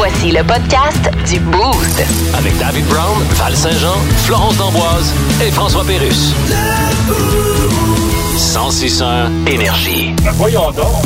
Voici le podcast du Boost. Avec David Brown, Val Saint-Jean, Florence D'Amboise et François Pérusse. 106.1 Énergie. Voyons donc.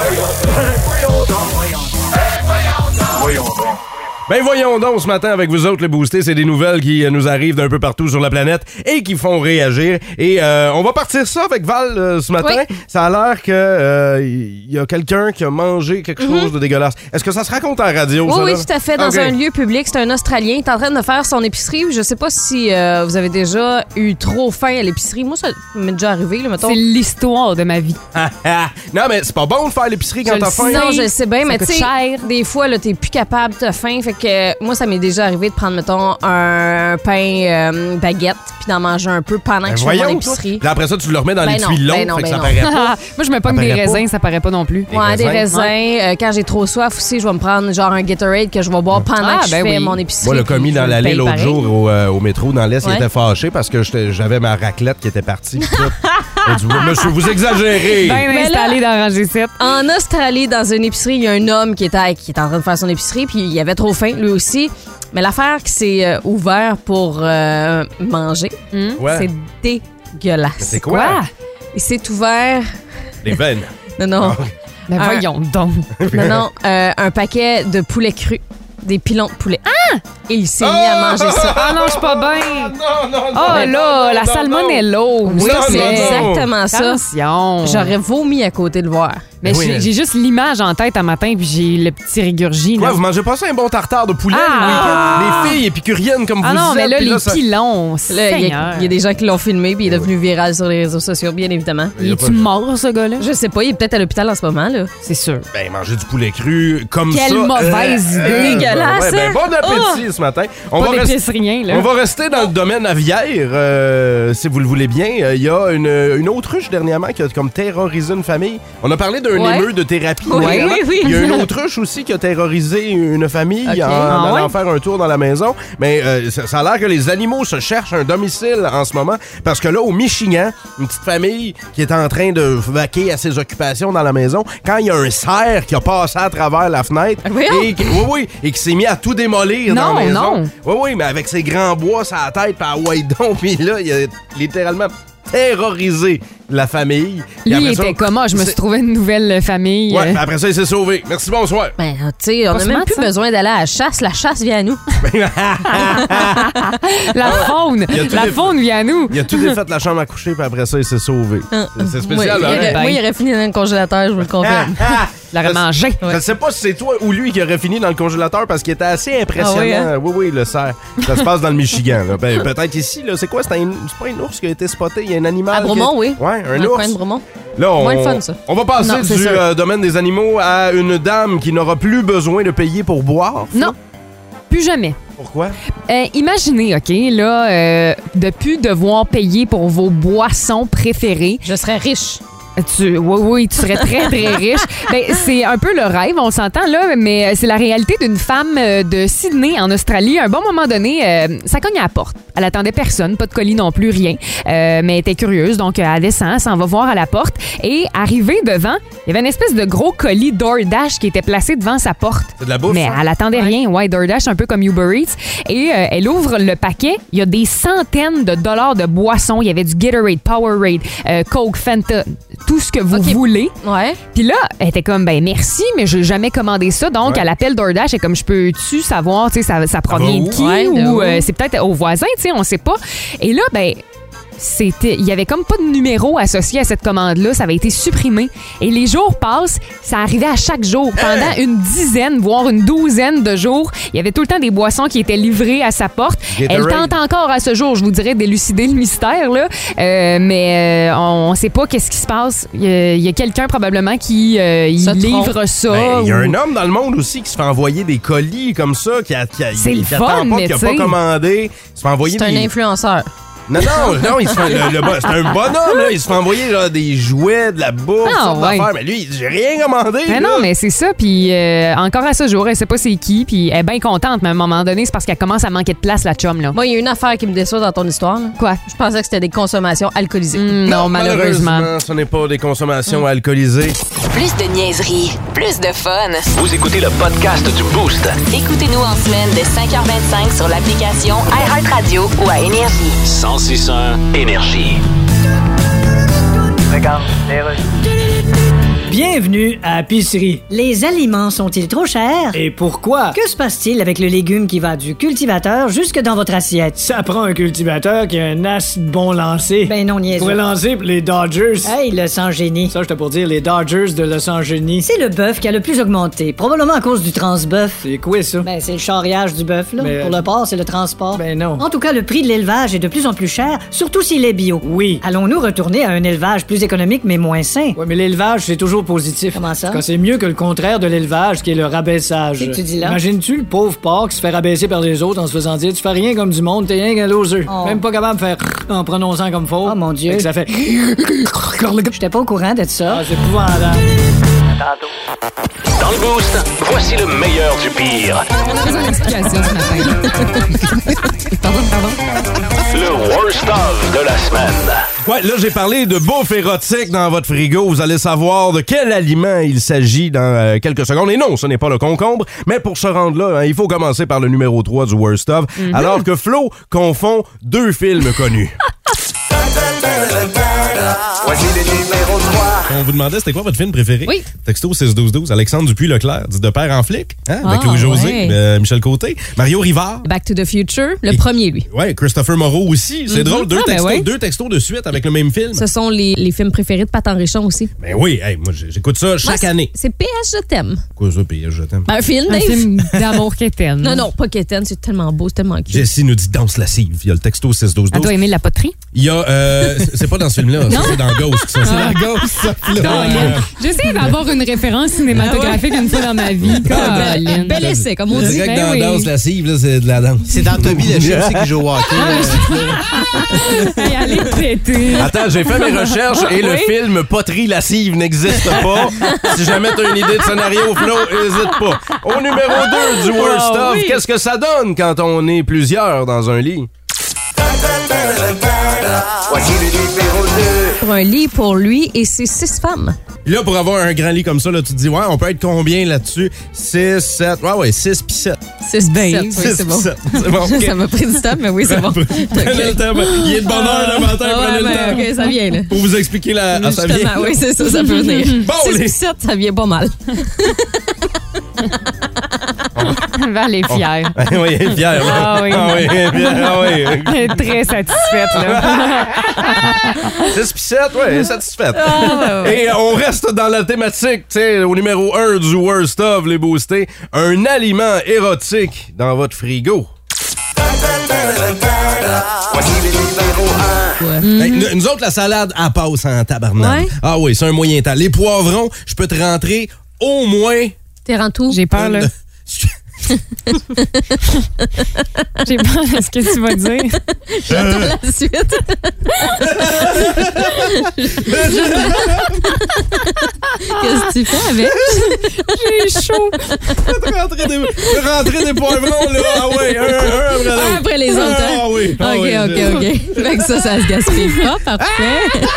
Ben voyons donc ce matin avec vous autres les boostés, c'est des nouvelles qui nous arrivent d'un peu partout sur la planète et qui font réagir. Et on va partir ça avec Val ce matin. Oui. Ça a l'air que y a quelqu'un qui a mangé quelque chose de dégueulasse. Est-ce que ça se raconte en radio? Oui, ça, oui, là? tout à fait. Dans Ok. un lieu public, c'est un Australien. Il est en train de faire son épicerie. Je sais pas si vous avez déjà eu trop faim à l'épicerie. Moi, ça m'est déjà arrivé, là, mettons. C'est l'histoire de ma vie. Non, mais c'est pas bon de faire l'épicerie quand Je t'as le faim. sais. Non, je sais bien, Ça mais tu coûte sais, cher. des fois, là, t'es plus capable, t'as faim. Fait que moi, ça m'est déjà arrivé de prendre, mettons, un pain baguette puis d'en manger un peu pendant que je fais mon Voyons, toi. épicerie. Puis après ça, tu le remets dans Ben les non, tuiles longs, ben non, fait que ben ça non. paraît pas. Moi, je me pogne Ça des paraît pas. raisins, ça paraît pas non plus. Ouais, des raisins. raisins. Quand j'ai trop soif aussi, je vais me prendre genre un Gatorade que je vais boire pendant Ah, que je ben fais oui. mon épicerie. Moi, le commis puis dans je l'allée paye l'autre pareil. jour au métro dans l'Est, il Ouais. était fâché parce que j'avais ma raclette qui était partie. pis tout. Il dit, monsieur, vous exagérez. Bien Mais installé dans rangée 7. En Australie, dans une épicerie, il y a un homme qui était en train de faire son épicerie, puis il avait trop faim, lui aussi. Mais l'affaire qui s'est ouvert pour manger, Ouais. c'est dégueulasse. C'est quoi? Il s'est ouvert... Les veines. Non, non. Mais Un- voyons donc. Non, non. Un paquet de poulet cru. Des pilons de poulet. Ah! Et il s'est mis à manger ça. Ah non, je suis pas bien. Non, non, non. Oh là, la non, salmonellose. Oui, Non, c'est non, non. exactement ça. Attention. J'aurais vomi à côté de voir. Mais Oui, mais- j'ai juste l'image en tête un matin, puis j'ai le petit régurgie. Quoi, là. vous mangez pas ça un bon tartare de poulet Ah! le week-end? Les filles épicuriennes comme Ah vous non, êtes. mais là, puis les ça- pilons, Là, il y Seigneur. a des gens qui l'ont filmé, puis il est devenu viral sur les réseaux sociaux, bien évidemment. Il y a Es-tu pas- mort, ce gars-là? Je sais pas, il est peut-être à l'hôpital en ce moment, là. C'est sûr. Ben, manger du poulet cru comme ça. Quelle mauvaise idée. Dégueulasse, Ouais, ben, hein? bon appétit ce matin. On Pas va, d'épice, rien, là. on va rester dans le domaine aviaire, si vous le voulez bien. Il y a une autruche dernièrement qui a comme terrorisé une famille. On a parlé d'un Ouais. émeu de thérapie. Oui, dernièrement. oui, oui. Il y a une autruche aussi qui a terrorisé une famille Ok. en Ah allant ouais? faire un tour dans la maison. Mais ça a l'air que les animaux se cherchent un domicile en ce moment parce que là, au Michigan, une petite famille qui est en train de vaquer à ses occupations dans la maison, quand il y a un cerf qui a passé à travers la fenêtre Voyons. et qui s'est mis à tout démolir Non, dans la maison. non. Oui, mais avec ses grands bois sur la tête, puis à white don, puis là, il a littéralement terrorisé la famille. Puis Lui, après il ça, était comment? Je me c'est- suis trouvé une nouvelle famille. Ouais, puis après ça, il s'est sauvé. Merci, bonsoir. Ben, tu sais, on Pas n'a même smart, plus ça. besoin d'aller à la chasse. La chasse vient à nous. La faune. Il y a tout La des- faune vient à nous. Il a tout défait la chambre à coucher, puis après ça, il s'est sauvé. C'est spécial, Moi, hein? moi, il aurait fini dans le congélateur, je vous le confirme. Je l'aurais mangé. Je ne sais pas si c'est toi ou lui qui aurait fini dans le congélateur parce qu'il était assez impressionnant. Ah oui, hein? Oui, le cerf. Ça se passe dans le Michigan. Là. Ben, peut-être ici, là. C'est quoi? C'est pas un ours qui a été spoté. Il y a un animal. À Bromont, qui- oui. Ouais, un Dans le ours. coin de Bromont. Là, Moins le fun, ça. on va passer Non, c'est du sûr. domaine des animaux à une dame qui n'aura plus besoin de payer pour boire. Non, plus jamais. Pourquoi? Imaginez, OK, là, de plus devoir payer pour vos boissons préférées. Je serais riche. Oui, tu serais très, très riche. Ben, c'est un peu le rêve, on s'entend là, mais c'est la réalité d'une femme de Sydney, en Australie. À un bon moment donné, ça cogne à la porte. Elle attendait personne, pas de colis non plus, rien. Mais elle était curieuse, donc elle descend, elle s'en va voir à la porte. Et arrivée devant, il y avait une espèce de gros colis DoorDash qui était placé devant sa porte. C'est de la bouffe, Mais ça? elle attendait rien. Ouais, DoorDash, un peu comme Uber Eats. Et elle ouvre le paquet. Il y a des centaines de dollars de boissons. Il y avait du Gatorade, Powerade, Coke, Fanta, tout ce que vous Ok. voulez. Ouais. Puis là, elle était comme, ben merci, mais j'ai jamais commandé ça. Donc, Ouais. elle appelle DoorDash et comme, je peux-tu savoir, tu sais, ça provient va de où? qui Ouais, de ou où? c'est peut-être au voisin, tu sais, on sait pas. Et là, ben il y avait comme pas de numéro associé à cette commande-là. Ça avait été supprimé. Et les jours passent. Ça arrivait à chaque jour. Pendant une dizaine, voire une douzaine de jours, il y avait tout le temps des boissons qui étaient livrées à sa porte. Gatorade. Elle tente encore à ce jour, je vous dirais, d'élucider le mystère, là. Mais on sait pas qu'est-ce qui se passe. Il y a quelqu'un probablement qui il Se livre trompe. ça. Ben, il y a ou- un homme dans le monde aussi qui se fait envoyer des colis comme ça, qui C'est le attend fun, pas, mais qui a tu pas sais. commandé. Il se fait envoyer C'est un des... influenceur. Non, il se fait, c'est un bonhomme, là. Il se fait envoyer là, des jouets, de la bouffe, toutes sortes d'affaires. Mais lui, j'ai rien commandé. Mais non, mais c'est ça. Puis encore à ce jour, elle sait pas c'est qui. Puis elle est bien contente, mais à un moment donné, c'est parce qu'elle commence à manquer de place, la chum, là. Moi, il y a une affaire qui me déçoit dans ton histoire. Là. Quoi? Je pensais que c'était des consommations alcoolisées. Non, malheureusement. Ce n'est pas des consommations alcoolisées. Plus de niaiserie, plus de fun. Vous écoutez le podcast du Boost. Écoutez-nous en semaine de 5h25 sur l'application iHeartRadio ou à Énergie. 106.1 Énergie. Bienvenue à Épicerie. Les aliments sont-ils trop chers? Et pourquoi? Que se passe-t-il avec le légume qui va du cultivateur jusque dans votre assiette? Ça prend un cultivateur qui a un as bon lancer. Ben non, niaiseux. Pour lancer pour les Dodgers. Hey, le sang-génie. Ça, j'étais pour dire les Dodgers de Los Angeles. C'est le bœuf qui a le plus augmenté, probablement à cause du transbœuf. C'est quoi ça? Ben, c'est le charriage du bœuf, là. Mais, pour le porc, c'est le transport. Ben non. En tout cas, le prix de l'élevage est de plus en plus cher, surtout s'il est bio. Oui. Allons-nous retourner à un élevage plus économique mais moins sain? Ouais, mais l'élevage, c'est toujours positif. Comment ça? Quand c'est mieux que le contraire de l'élevage, qui est le rabaissage. Qu'est-ce que tu dis là? Imagines-tu le pauvre porc qui se fait rabaisser par les autres en se faisant dire tu fais rien comme du monde, t'es rien qu'un loser. Oh. Même pas capable de faire en prononçant comme faux. Oh mon Dieu. Fait que ça fait. J'étais pas au courant de ça. Ah, c'est épouvantable. Dans le Boost, voici le meilleur du pire. On a besoin d'explications ce matin. Pardon. Le worst of de la semaine. Ouais, là, j'ai parlé de bouffe érotique dans votre frigo. Vous allez savoir de quel aliment il s'agit dans quelques secondes. Et non, ce n'est pas le concombre. Mais pour se rendre là, il faut commencer par le numéro 3 du worst of. Alors que Flo confond deux films connus. Voici le numéro 3. On vous demandait c'était quoi votre film préféré? Oui. Texto 61212, Alexandre Dupuis-Leclerc, dit De père en flic, hein, avec Ah, Louis-José, ouais. Michel Côté, Mario Rivard. Back to the Future, le premier, lui. Ouais, Christopher Moreau aussi. C'est drôle, deux textos de suite avec le même film. Ce sont les films préférés de Pat Henrichon aussi. Ben oui, hey, moi j'écoute ça chaque année. C'est PS Je t'aime. Quoi ça, PS, je t'aime? Un film, Un Dave. film d'amour quétaine. Non, pas Kéten, c'est tellement beau, c'est tellement cute. Jessie nous dit danse lascive. Il y a le texto 61212. Elle doit aimer la poterie. Il y a, c'est pas dans ce film-là, ça, c'est dans Ghost. Ça, c'est dans Ghost, ça. J'essaie d'avoir une référence cinématographique une fois dans ma vie. Colin. Bel essai, comme on C'est dit. vrai que Ben dans oui. danse lascive, là, c'est de la danse. C'est dans Toby le chien aussi qui joue au hockey. Hey, allez péter. Attends, j'ai fait mes recherches et le film Poterie lascive n'existe pas. Si jamais t'as une idée de scénario, Flo, n'hésite pas. Au numéro 2 du Worst of, oui. qu'est-ce que ça donne quand on est plusieurs dans un lit? Voici le numéro 2. Pour un lit pour lui et ses 6 femmes. Puis là, pour avoir un grand lit comme ça, là, tu te dis, ouais, on peut être combien là-dessus? 6, 7, ouais, 6 pis 7. 6 Ben, oui, 6 c'est bon. 7. C'est bon. OK. Ça m'a pris du temps, mais oui, c'est bon. Prenez le temps. Il est de bonne heure le matin, prenez le temps. OK, ça vient, là. Pour vous expliquer la... ça vient. Justement, oui, c'est ça peut venir. Bon, 6 les- 7, ça vient pas mal. Val est fière. Oui, il est fier. Ah oui. Ah oui, il est fier. Ah oui. Elle est très satisfaite, là. 6 pis 7, ouais, satisfaite. Et on reste dans la thématique, tu sais, au numéro 1 du Worst of, les boostés. Un aliment érotique dans votre frigo. Voici le numéro 1. Hey, nous autres, la salade, elle passe en tabarnak. Ouais. Ah oui, c'est un moyen temps. Les poivrons, je peux te rentrer au moins... T'es rendu où? J'ai peur, là. J'ai peur de ce que tu vas dire. J'attends la suite. Qu'est-ce que tu fais avec? J'ai chaud. Je peux rentrer des poivrons, là. Ah oui, un après l'autre. Après les autres, hein? Ah oui. ah oui. OK. Fait que ça se gaspille pas. Parfait.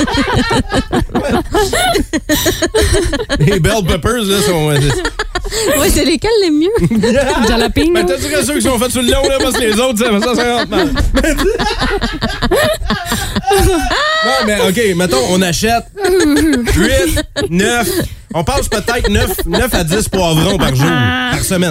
Les bell peppers, là, sont... Oui, c'est lesquels les mieux? Jalapeno. Mais t'as dit que ceux qui sont faits sur le long, là, parce que les autres, ça rentre mal. Non, mais OK, mettons, on achète 8, 9, on passe peut-être 9 à 10 poivrons par jour, par semaine.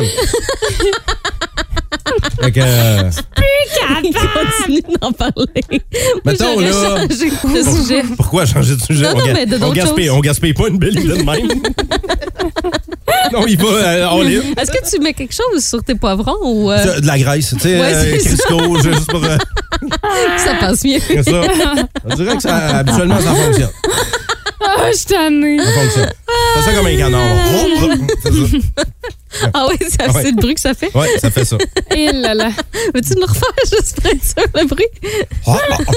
Fait que... Continue d'en parler. Mettons, J'aurais là- changé de sujet. Pourquoi changer de sujet? Non, mais de d'autres choses. On gaspille pas une belle idée de même. Non, il va all-in. Est-ce que tu mets quelque chose sur tes poivrons ou De la graisse, tu sais, Ouais, c'est Crisco, juste pour... que ça passe mieux? c'est ça. On dirait que ça, habituellement, ça fonctionne. Ah, je suis tannée. Ça fonctionne. C'est ça comme un canard. C'est ça. Ah oui, c'est le bruit que ça fait? Ouais, ça fait ça. Et là là. Veux-tu me le refaire juste pour être sûr, le bruit? Oh, oh, oh.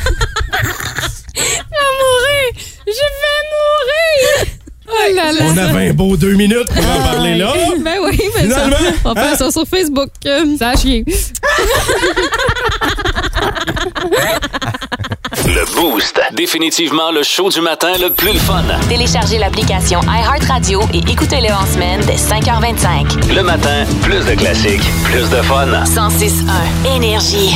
Je vais mourir! Oh là là. On avait un beau 2 minutes pour en parler là. Ben oui, mais Finalement. ça, on fait ça sur Facebook. Ça a chier. Le Boost. Définitivement le show du matin le plus le fun. Téléchargez l'application iHeartRadio et écoutez-le en semaine dès 5h25. Le matin, plus de classiques, plus de fun. 106.1 Énergie.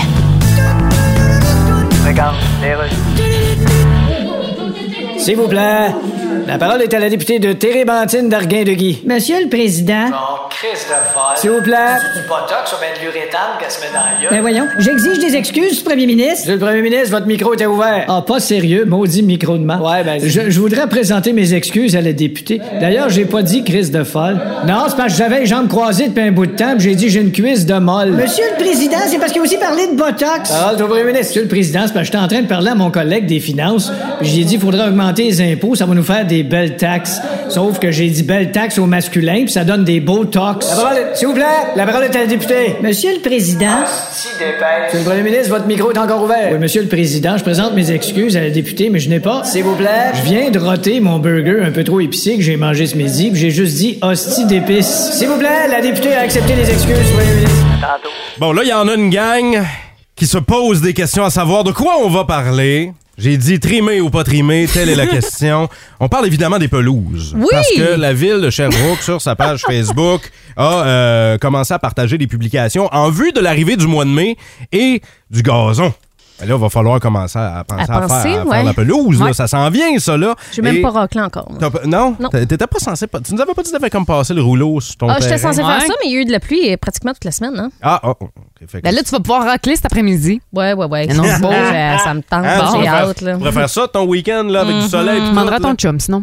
S'il vous plaît, la parole est à la députée de Térébentine d'Arguin-de-Guy. Monsieur le Président. Bon, Chris de folle. S'il vous plaît. Du botox ou bien de l'uréthane qu'elle se met dans la gueule. Ben voyons, j'exige des excuses, Premier ministre. Monsieur le Premier ministre, votre micro était ouvert. Ah, pas sérieux, maudit micro de marde. Ouais, ben... Je voudrais présenter mes excuses à la députée. D'ailleurs, j'ai pas dit crise de folle. Non, c'est parce que j'avais les jambes croisées depuis un bout de temps, puis j'ai dit j'ai une cuisse de molle. Monsieur le Président, c'est parce qu'il a aussi parlé de botox. Parole au Premier ministre. Monsieur le Président, c'est parce que j'étais en train de parler à mon collègue des finances, puis j'ai dit il faudrait augmenter les impôts, ça va nous faire des belles taxes. Sauf que j'ai dit belles taxes au masculin, puis ça donne des beaux tox. La parole est... S'il vous plaît, la parole est à la députée. Monsieur le Président. Si dépêche. Monsieur le Premier ministre, votre micro est encore ouvert. Oui, Monsieur le Président, je présente mes excuses à la députée, mais je n'ai pas. S'il vous plaît. Je viens de roter mon burger un peu trop épicé que j'ai mangé ce midi, puis j'ai juste dit hostie d'épices. S'il vous plaît, la députée a accepté les excuses, Premier ministre. Tantôt. Bon, là, il y en a une gang qui se pose des questions à savoir de quoi on va parler. J'ai dit trimé ou pas trimé, telle est la question. On parle évidemment des pelouses. Oui! Parce que la ville de Sherbrooke, sur sa page Facebook, a commencé à partager des publications en vue de l'arrivée du mois de mai et du gazon. Ben là, il va falloir commencer à penser à faire la pelouse. Ouais. Là. Ça s'en vient, ça, là. J'ai même pas raclé encore. Non? Non. T'étais pas censé... Tu nous avais pas dit que t'avais comme passé le rouleau sur ton terrain? J'étais censée faire ça, mais il y a eu de la pluie pratiquement toute la semaine. Hein? Ben là, tu vas pouvoir racler cet après-midi. Ouais. Mais non, c'est beau. Ça me tente. J'ai hâte. Tu pourrais faire ça ton week-end là, avec du soleil. Tu demanderas ton chum, sinon.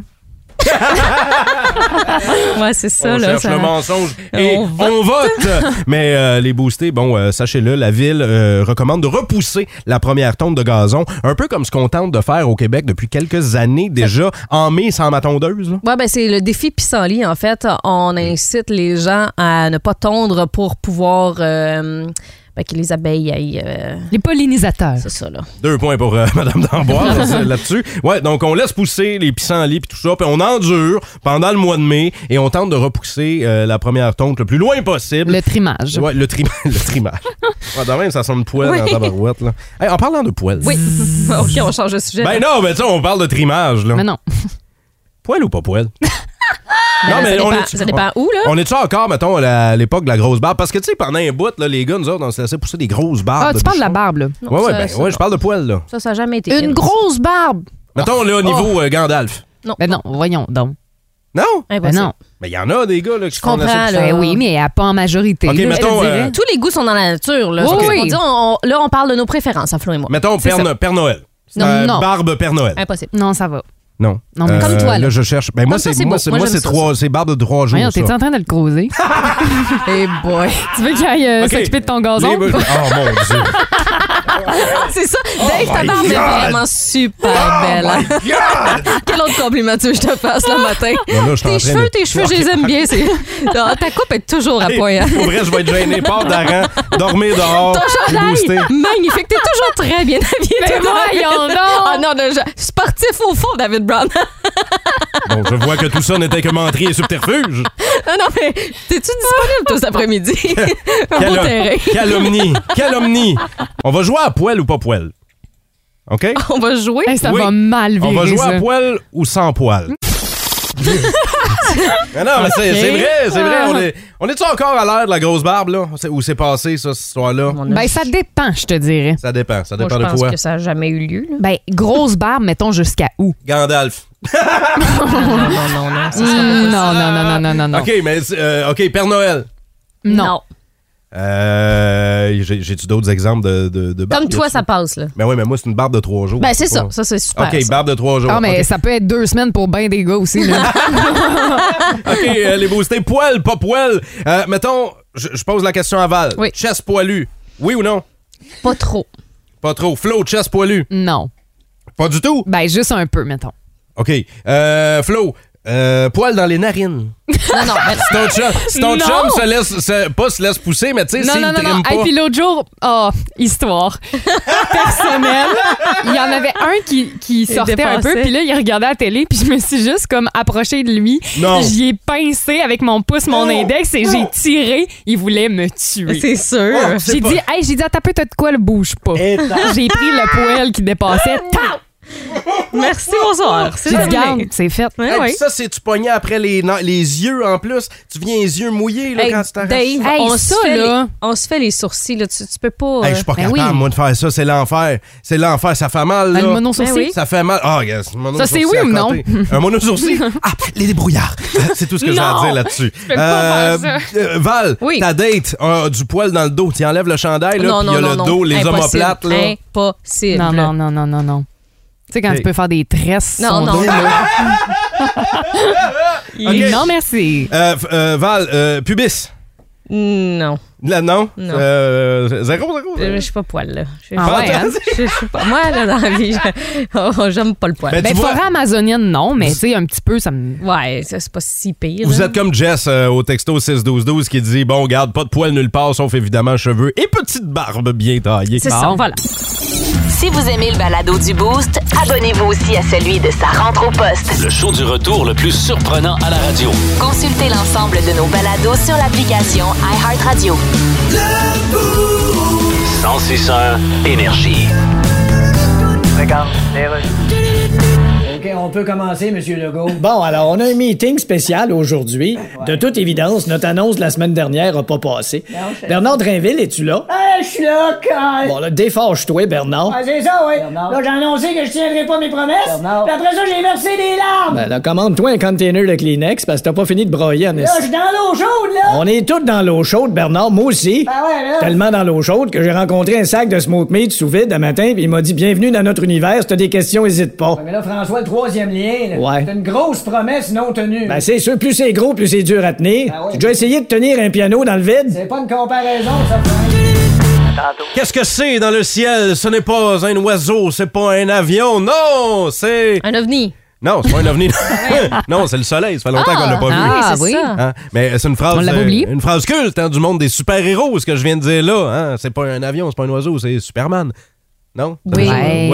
Ouais, c'est ça. On là, cherche ça... le mensonge et on vote. Mais les boostés, sachez-le, la ville recommande de repousser la première tonte de gazon, un peu comme ce qu'on tente de faire au Québec depuis quelques années déjà, en mai sans ma tondeuse. Là. Ouais, ben c'est le défi pissenlit, en fait. On incite les gens à ne pas tondre pour pouvoir... que les abeilles aillent... Les pollinisateurs. C'est ça, là. 2 points pour Mme d'Amboise là-dessus. Ouais, donc on laisse pousser les pissenlits puis tout ça, puis on endure pendant le mois de mai et on tente de repousser la première tonte le plus loin possible. Le trimage. Ouais, le trimage. Ouais, de même, ça sonne poêle dans ta barouette, là. Hey, en parlant de poêle. Oui. OK, on change de sujet. Ben non, mais tu sais, on parle de trimage, là. Mais non. Poêle ou pas poêle? Non, mais ça dépend où, là? On est-tu encore, mettons, à l'époque de la grosse barbe? Parce que, tu sais, pendant un bout, là, les gars, nous autres, on s'est laissé pousser des grosses barbes. Ah, tu parles de la barbe, là? Non, Ouais, je parle de poêle, là. Ça n'a jamais été. Une grosse barbe! Mettons, là, au niveau Gandalf. Non. Ben non, voyons donc. Non? Ben non. Mais il y en a des gars, là, qui se font comprends, laisser là. Ben oui, mais pas en majorité. OK, là, mettons, je te dirais. Tous les goûts sont dans la nature, là. Oui, C'est oui. ce qu'on dit. Là, on parle de nos préférences, à Flo et moi. Mettons, Père Noël. Non. Barbe Père Noël. Impossible. Non, ça va. Non. Non, mais comme toi, là. Là, je cherche. Ben, moi, Comme ça, c'est c'est moi, beau. c'est Moi, moi, j'aime c'est ça, trois, c'est barbe de 3 jours. Voyons, ça. t'es en train de le creuser? Hey boy. Tu veux qu'il aille OK. s'occuper de ton gazon? Oh mon Dieu. C'est ça. Dave, ta barbe est vraiment super belle. Hein? Quel autre compliment tu veux que je te fasse le matin? Ben là, je suis en train de- Tes cheveux, je les aime bien. Ta coupe est toujours à point. Hein? Pour vrai, je vais être gêné. Pars d'Aran, dormir dehors. Ton et booster. chandail, magnifique. T'es toujours très bien habillé. Mais voyons donc! Ah non, sportif au fond, David Brown. Bon, je vois que tout ça n'était que menterie et subterfuge. Non, mais t'es-tu disponible tout cet après-midi? Un beau terrain. Calomnie. On va jouer à poêle ou pas poêle? OK? On va jouer. Hey, ça Oui. va mal virer, On va jouer ça. à poêle ou sans poêle? Mais non, mais c'est vrai. On est-tu encore à l'ère de la grosse barbe, là? Où c'est passé, ça, cette histoire-là? Ben, ça dépend, je te dirais. Ça dépend Moi, de je pense quoi. que ça n'a jamais eu lieu. Là. Ben, grosse barbe, mettons jusqu'à où? Gandalf. Non. Ça sera pas Non. OK, mais OK, Père Noël. Non. J'ai-tu d'autres exemples de barbe? Comme toi, ça passe, là. Ben oui, mais moi, c'est une barbe de 3 jours. Ben, c'est ça. Ça, c'est super. OK, ça. barbe de 3 jours. Ah, mais OK, ça peut être 2 semaines pour ben des gars aussi, là. OK, les boostés, poêle, pas poêle. Mettons, je pose la question à Val. Oui. Chest poilu, oui ou non? Pas trop. Pas trop. Flo, chest poilu? Non. Pas du tout? Ben, juste un peu, mettons. OK. Flo, Poil dans les narines. Non, mais Si ton chum se laisse pousser, mais tu sais, s'il trime pas. Et puis l'autre jour, histoire personnelle, il y en avait un qui sortait un peu, puis là, il regardait la télé, puis je me suis juste comme approchée de lui. Non. J'y ai pincé avec mon pouce, mon index, et j'ai tiré. Il voulait me tuer. c'est sûr. J'ai dit, attends un peu, t'as de quoi, le bouge pas. J'ai pris le poil qui dépassait. Merci, bonsoir. J'ai dit, garde, c'est fait. Hey, puis ça, c'est tu pognais après les yeux en plus. Tu viens les yeux mouillés là, quand tu t'arrêtes. Dave, Hey, on se fait les sourcils. Là. Tu peux pas... Hey, je suis pas capable, moi, de faire ça. C'est l'enfer. C'est l'enfer. Ça fait mal, là. Le monosourcil? Oui. Ça fait mal. Ah, yes, ça, c'est oui ou non? Un monosourcil? Les débrouillards. C'est tout ce que j'ai à dire là-dessus. Je peux pas faire ça. Val, ta date a du poil dans le dos. Tu enlèves le chandail, là, puis il y a le dos, les omoplates, là. Impossible. Non. Tu sais, quand tu peux faire des tresses Non, son non. dos, là. Okay. Non, merci. Val, pubis. Non. Là, non? Non. 0. Je suis pas poil, là. Hein? Je suis pas... Moi, là, dans la vie, j'aime pas le poil. Ben, forêt amazonienne, non, mais tu sais, un petit peu, ça me... Ouais, ça, c'est pas si pire. Vous êtes comme Jess au texto 6-12-12 qui dit, bon, garde, pas de poil nulle part, sauf évidemment cheveux et petite barbe bien taillée. C'est ça, voilà. Si vous aimez le balado du Boost, abonnez-vous aussi à celui de Sa rentre au poste. Le show du retour le plus surprenant à la radio. Consultez l'ensemble de nos balados sur l'application iHeartRadio. 106.1 Énergie. OK, on peut commencer, M. Legault. Bon, alors, on a un meeting spécial aujourd'hui. De toute évidence, notre annonce de la semaine dernière n'a pas passé. Bernard Drinville, es-tu là? Je suis là, Carl. Bon, là, défâche-toi, Bernard. Ah, c'est ça, oui. Bernard. Là, j'ai annoncé que je tiendrais pas mes promesses. Bernard. Puis après ça, j'ai versé des larmes. Ben là, commande-toi un container de Kleenex parce que t'as pas fini de broyer, en Là, je suis dans l'eau chaude, là. On est tous dans l'eau chaude, Bernard. Moi aussi. Ben ouais, là. Tellement dans l'eau chaude que j'ai rencontré un sac de smoke meat sous vide un matin puis il m'a dit « Bienvenue dans notre univers, si t'as des questions, hésite pas. » Mais là, François, le troisième lien, là. Ouais. C'est une grosse promesse non tenue. Ben c'est sûr, plus c'est gros, plus c'est dur à tenir. Ben oui. Tu as déjà essayé de tenir un piano dans le vide? C'est pas une comparaison, ça, Frank. Qu'est-ce que c'est dans le ciel? Ce n'est pas un oiseau, c'est pas un avion, non, c'est... Un ovni. Non, c'est pas un ovni. Non, c'est le soleil, ça fait longtemps qu'on l'a pas vu. Ah, oui. ça. Hein? Mais c'est une phrase, On l'avait oublié. une phrase culte du monde des super-héros, ce que je viens de dire là. Hein? C'est pas un avion, c'est pas un oiseau, c'est Superman. Non? Oui.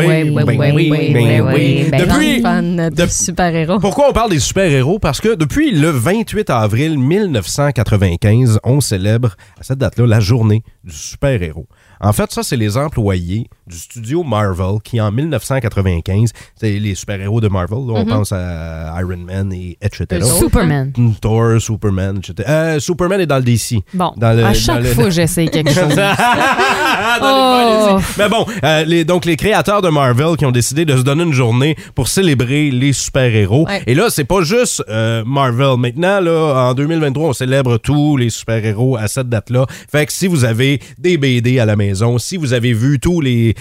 Oui. Depuis, Fan de super-héros. pourquoi on parle des super-héros? Parce que depuis le 28 avril 1995, on célèbre à cette date-là la journée du super-héros. En fait, ça, c'est les employés du studio Marvel qui, en 1995, c'est les super-héros de Marvel. Là, on pense à Iron Man et etc. Superman. Thor, Superman, etc. Superman est dans le DC. Bon, Dans à chaque fois, j'essaie quelque chose. Dans les- Mais bon, donc les créateurs de Marvel qui ont décidé de se donner une journée pour célébrer les super-héros. Ouais. Et là, c'est pas juste Marvel. Maintenant, là, en 2023, on célèbre tous les super-héros à cette date-là. Fait que si vous avez des BD à la maison, si vous avez vu tous les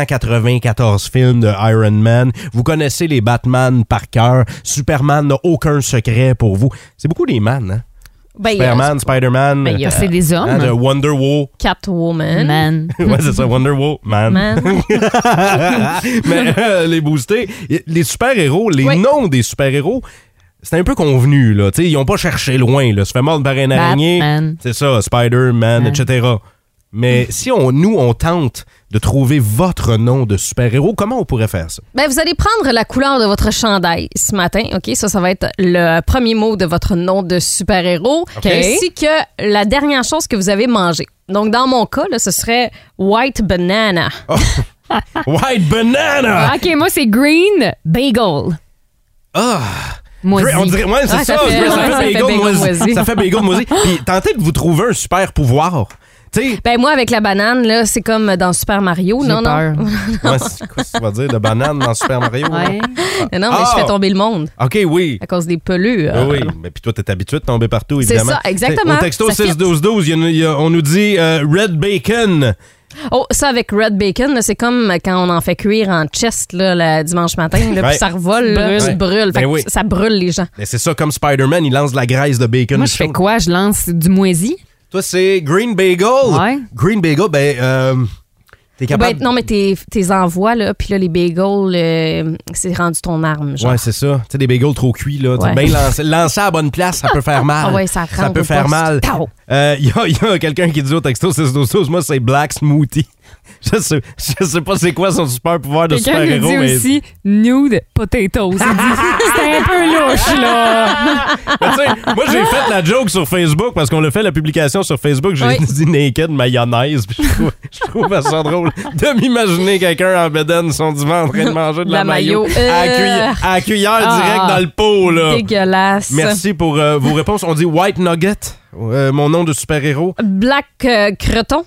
194 films de Iron Man, vous connaissez les Batman par cœur, Superman n'a aucun secret pour vous. C'est beaucoup des man, hein? Ben, Superman, Spider-Man, Ben, il y a- C'est des hommes. hein, de Wonder Woman. Catwoman. Man. Ouais, c'est ça, Wonder Woman. Man. Mais les boostés, les super-héros, les Oui. noms des super-héros, c'est un peu convenu, là. T'sais, ils ont pas cherché loin, là. Se fait mordre par un araignée. Batman. C'est ça, Spider-Man, etc. Mais si on tente de trouver votre nom de super-héros, comment on pourrait faire ça? Ben, vous allez prendre la couleur de votre chandail ce matin, OK? Ça va être le premier mot de votre nom de super-héros, ainsi que la dernière chose que vous avez mangée. Donc, dans mon cas, là, ce serait White Banana. White Banana! OK, moi, c'est Green Bagel. Ah! Moisi. On dirait, ouais, c'est Ah, ça. ça fait- Ça ça fait fait bagel bagel moisi. moisi. Ça fait bagel moisi. Puis tentez de vous trouver un super pouvoir. Tu sais, Ben, moi, avec la banane, là, c'est comme dans Super Mario. J'ai Non, peur. ouais, c'est quoi ça va dire de banane dans Super Mario? Ouais. non, mais je fais tomber le monde OK, oui. à cause des pelures. Oui, mais puis toi, t'es habitué de tomber partout, C'est évidemment. ça, exactement. Au texto Ça fit. 6-12-12, on nous dit Red Bacon. Oh, ça, avec Red Bacon, là, c'est comme quand on en fait cuire en chest là, le dimanche matin, là, Ouais. puis ça revole, là, Brûle. tu brûles. Fait Ben que oui. ça brûle les gens. Mais c'est ça, comme Spider-Man, il lance de la graisse de bacon. Moi, je fais quoi? Je lance du moisi. Toi, c'est Green Bagel. Ouais. Green Bagel, ben... T'es capable... non, mais t'es envoies, là, puis là, les bagels, c'est rendu ton arme, genre. Ouais, c'est ça. Tu sais, des bagels trop cuits, là. Ouais. Bien lancés à la bonne place, ça peut faire mal. Ah ouais, ça rentre peut au faire poste. mal. Il y a quelqu'un qui dit au texto 612, moi, c'est Black Smoothie. Je sais pas c'est quoi son super pouvoir de Quelqu'un super-héros, nous dit mais... aussi nude potatoes. Il dit, c'était un peu louche, là. Mais tu sais, moi, j'ai fait la joke sur Facebook parce qu'on a fait la publication sur Facebook. J'ai dit naked mayonnaise. Puis je trouve ça drôle de m'imaginer quelqu'un en bedaine son divan en train de manger de la mayo à la cuillère direct dans le pot, là. Dégueulasse. Merci pour vos réponses. On dit White Nugget, mon nom de super-héros. Black Creton.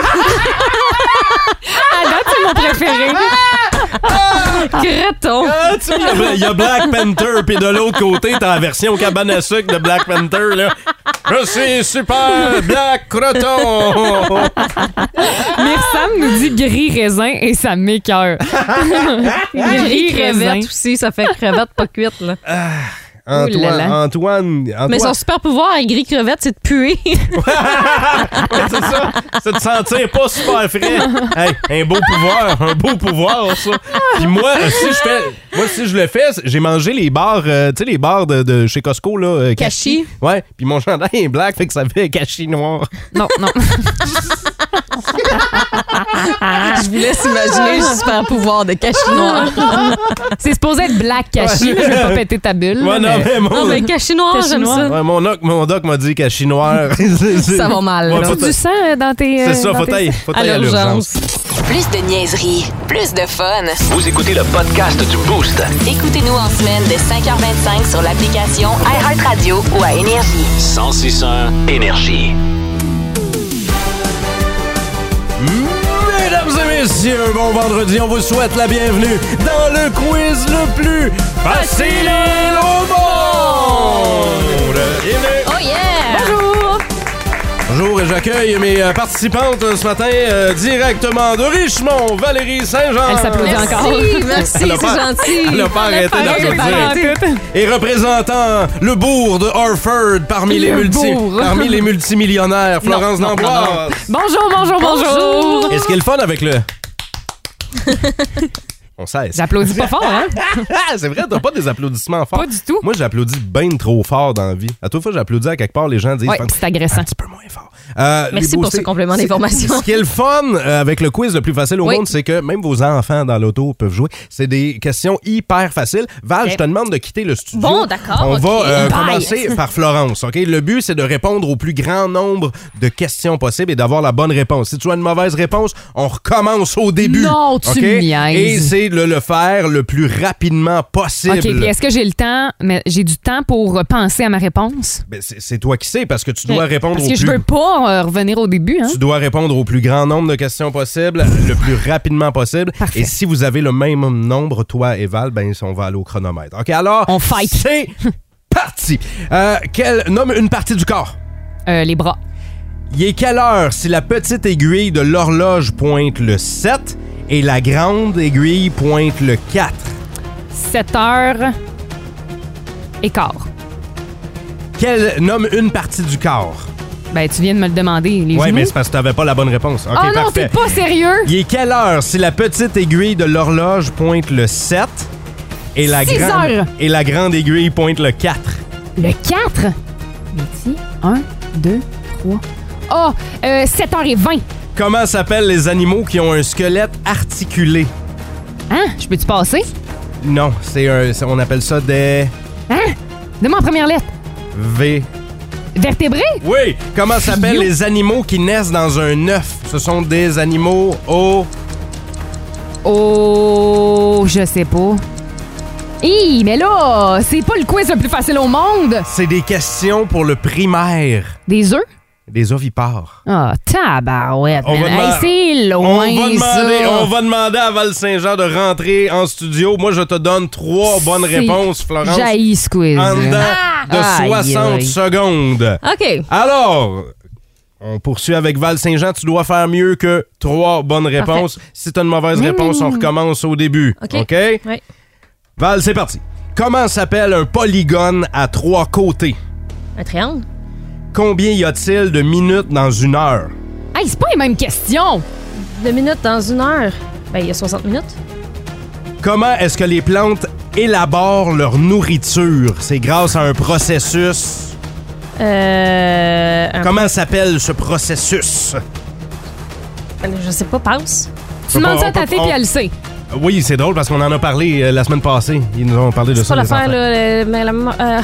À date, c'est mon préféré. Creton. Il y a Black Panther, puis de l'autre côté, t'as la version cabane à sucre de Black Panther, là. Je suis super Black Creton. Myrsam nous dit gris raisin et ça m'écoeure. Gris crevette aussi, ça fait crevette pas cuite, là. Antoine. Mais son super pouvoir à gris crevette, c'est de puer. C'est ça. C'est de sentir pas super frais. Hey, un beau pouvoir, ça. Puis moi, si je le fais, j'ai mangé les bars, tu sais, les bars de chez Costco, là. Kashi. Ouais, puis mon chandail est black, fait que ça fait Kashi noir. Non. Je vous laisse imaginer le super pouvoir de Kashi noir. C'est supposé être black Kashi. Je vais pas péter ta bulle. Ouais, Non, mais Kashi noir, j'aime ça. Ouais, mon doc m'a dit Kashi noir. Ça va mal. Ouais, As-tu du sang dans tes... C'est ça, faut aller à l'urgence. Plus de niaiserie, plus de fun. Vous écoutez le podcast du Boost. Écoutez-nous en semaine de 5h25 sur l'application iHeartRadio ou à Énergie. 106.1 Énergie. Mesdames et messieurs, bon vendredi, on vous souhaite la bienvenue dans le quiz le plus facile au monde. Oh yeah! Bonjour! Bonjour, et j'accueille mes participantes ce matin directement de Richmond, Valérie Saint-Jean. Elle s'applaudit encore. Merci, c'est gentil. Elle n'a pas arrêté d'applaudir. Et représentant le bourg de Harford parmi les multimillionnaires, Florence D'Amboise. Bonjour. Et ce qui est le fun avec le... On cesse. J'applaudis pas fort, hein? C'est vrai, t'as pas des applaudissements forts. Pas du tout. Moi, j'applaudis bien trop fort dans la vie. À toute fois, j'applaudis à quelque part, les gens disent... Ouais, c'est agressant. Un petit peu moins fort. Merci pour ce complément d'information. Ce qui est le fun avec le quiz le plus facile au monde, c'est que même vos enfants dans l'auto peuvent jouer. C'est des questions hyper faciles. Val, je te demande de quitter le studio. Bon, d'accord. On va commencer par Florence. OK? Le but, c'est de répondre au plus grand nombre de questions possibles et d'avoir la bonne réponse. Si tu as une mauvaise réponse, on recommence au début. Non, tu me niaises. Et c'est de le faire le plus rapidement possible. OK, puis est-ce que j'ai le temps, mais j'ai du temps pour penser à ma réponse? Ben, c'est toi qui sais, parce que tu dois répondre Parce que je veux pas revenir au début, hein? Tu dois répondre au plus grand nombre de questions possible, le plus rapidement possible. Parfait. Et si vous avez le même nombre, toi et Val, ben on va aller au chronomètre. OK, alors... On fight. C'est parti. Nomme une partie du corps. Les bras. Il est quelle heure si la petite aiguille de l'horloge pointe le 7 et la grande aiguille pointe le 4? 7h15. Nomme une partie du corps. Ben, tu viens de me le demander. Les Oui, genoux? mais c'est parce que t'avais pas la bonne réponse. OK, Oh non, parfait. t'es pas sérieux? Il est quelle heure si la petite aiguille de l'horloge pointe le 7 et la, 6 heures. et la grande aiguille pointe le 4? Le 4? Midi, 1, 2, 3. Oh, 7h20. Comment s'appellent les animaux qui ont un squelette articulé? Hein? Je peux-tu passer? Non, on appelle ça des... Hein? Donne-moi en première lettre. V. Vertébrés? Oui. Comment s'appellent les animaux qui naissent dans un œuf? Ce sont des animaux je sais pas. Hi, mais là, c'est pas le quiz le plus facile au monde. C'est des questions pour le primaire. Des œufs? Des ovipares. Ah, tabarouette, On va man. Hey, c'est loin, on va demander à Val Saint-Jean de rentrer en studio. Moi, je te donne 3 bonnes réponses, Florence. Jaillit ce quiz. En dedans de 60 secondes. OK. Alors, on poursuit avec Val Saint-Jean. Tu dois faire mieux que 3 bonnes réponses. Parfait. Si tu as une mauvaise réponse, on recommence au début. OK? Oui. Val, c'est parti. Comment s'appelle un polygone à 3 côtés? Un triangle? Combien y a-t-il de minutes dans une heure? Hey, c'est pas les mêmes questions. 2 minutes dans 1 heure. Ben, il y a 60 minutes. Comment est-ce que les plantes élaborent leur nourriture? C'est grâce à un processus. Comment s'appelle ce processus? Je sais pas, pense. Tu demandes ça à ta fille puis elle le sait. Oui, c'est drôle parce qu'on en a parlé la semaine passée. Ils nous ont parlé de C'est ça. pas l'affaire, là.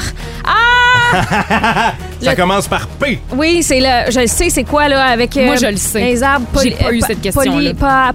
Ça commence par P. Oui, c'est le. Je le sais, c'est quoi, là, avec. Moi, je le sais. Les arbres. J'ai pas eu cette question-là.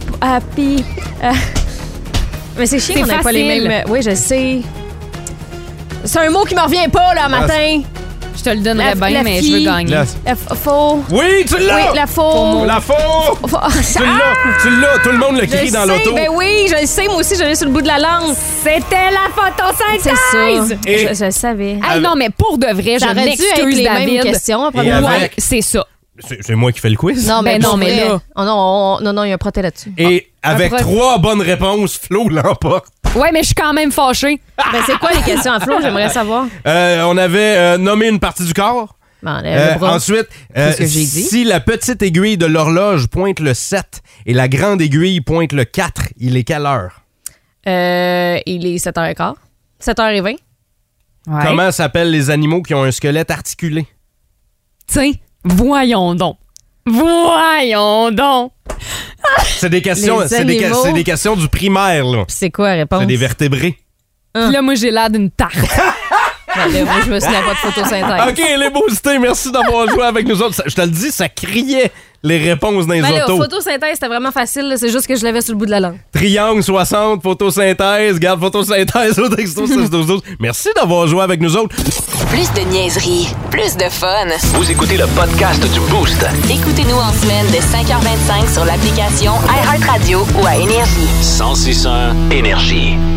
Mais c'est chiant C'est qu'on n'a pas les facile. mêmes. Oui, je sais. C'est un mot qui me revient pas, là, matin. Je te le donnerais La bien, mais je veux fille. gagner. Faux. Oui, tu l'as! Oui, la faux. La faux! Tu l'as! Tout le monde le crie dans l'auto. Ben oui, je le sais, moi aussi, je l'ai sur le bout de la langue. C'était la photosynthèse! C'est ça. Et- Je le savais. Hey, non, mais pour de vrai, Ça je aurait dû être m'excuse, les mêmes David. questions, Et avec- Ouais, c'est ça. C'est moi qui fais le quiz. Non, mais Ben non, pour mais vrai. là. Oh non, il y a un proté là-dessus. Et avec Après- 3 bonnes réponses, Flo l'emporte. Ouais, mais je suis quand même fâchée. Ben, c'est quoi les questions à Flo? J'aimerais savoir. On avait nommé une partie du corps. Bon, le bras. Ensuite, Qu'est-ce que j'ai dit? si la petite aiguille de l'horloge pointe le 7 et la grande aiguille pointe le 4, il est quelle heure? Il est 7h15. 7h20. Ouais. Comment s'appellent les animaux qui ont un squelette articulé? Tiens, voyons donc. Voyons donc. C'est des questions, Les c'est des, animaux. c'est des questions du primaire, là. Puis c'est quoi la réponse? C'est des vertébrés. Puis là, moi, j'ai l'air d'une tarte. Ben, là, moi, je me souviens pas de photosynthèse. OK, les boostés, merci d'avoir joué avec nous autres. Je te le dis, ça criait les réponses dans les Ben là, autos. photosynthèse, c'était vraiment facile. Là. C'est juste que je l'avais sur le bout de la langue. Triangle 60, photosynthèse, garde photosynthèse au texto 612. Merci d'avoir joué avec nous autres. Plus de niaiserie, plus de fun. Vous écoutez le podcast du Boost. Écoutez-nous en semaine de 5h25 sur l'application iHeartRadio ou à Énergie. 1061 Énergie.